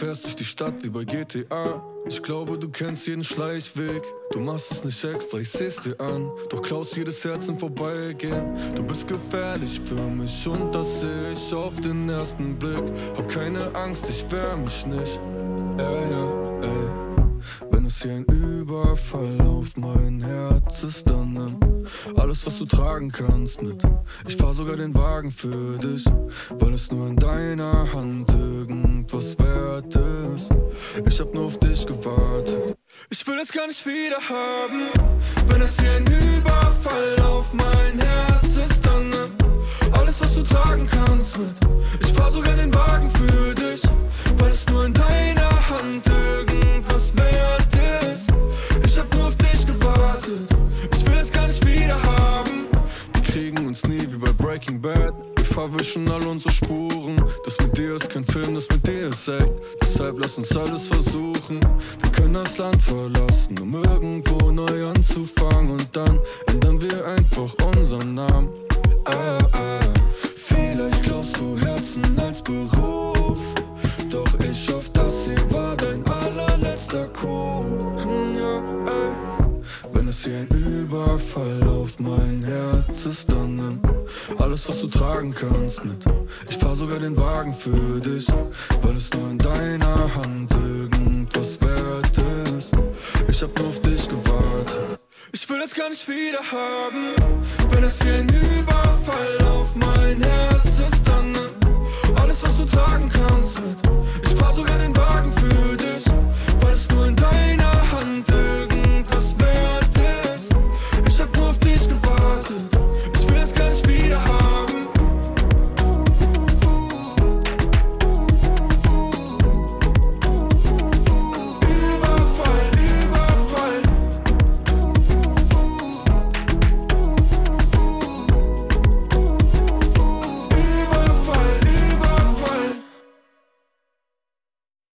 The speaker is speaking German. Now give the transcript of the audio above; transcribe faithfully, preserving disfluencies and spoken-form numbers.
fährst durch die Stadt wie bei G T A. Ich glaube, du kennst jeden Schleichweg. Du machst es nicht extra, ich seh's dir an. Doch klaust jedes Herz im Vorbeigehen. Du bist gefährlich für mich und das seh ich auf den ersten Blick. Hab keine Angst, ich wehr mich nicht. Ey, ja, ey. Wenn es hier ein Überfall auf mein Herz ist, dann nimm alles, was du tragen kannst, mit. Ich fahr sogar den Wagen für dich, weil es nur in deiner Hand irgendwas wert ist. Ich hab nur auf dich gewartet. Ich will es gar nicht wieder haben. Wenn es hier ein Überfall auf mein Herz ist, dann nimm alles, was du tragen kannst, mit. Ich fahr sogar den Wagen für dich, weil es nur in deiner Hand irgendwas wert ist. Ich hab nur auf dich gewartet. Ich will es gar nicht wieder haben. Die kriegen uns nie wie bei Breaking Bad. Wir verwischen all unsere Spuren. Das mit dir ist kein Film, das mit dir ist echt. Deshalb lass uns alles versuchen. Wir können das Land verlassen, um irgendwo neu anzufangen. Und dann ändern wir einfach unseren Namen. Ah, ah. Vielleicht klaust du Herzen als Beruf, doch ich hoffe, das hier war dein allerletzter Coup. Ja, ey. Wenn es hier ein Überfall auf mein Herz ist, dann nimm alles, was du tragen kannst, mit. Ich fahr sogar den Wagen für dich, weil es nur in deiner Hand irgendwas wert ist. Ich hab nur auf dich gewartet. Ich will es gar nicht wieder haben. Wenn es hier ein Überfall auf mein Herz ist, dann nimm alles, was du tragen kannst, mit. Ich fahr sogar den Wagen für dich,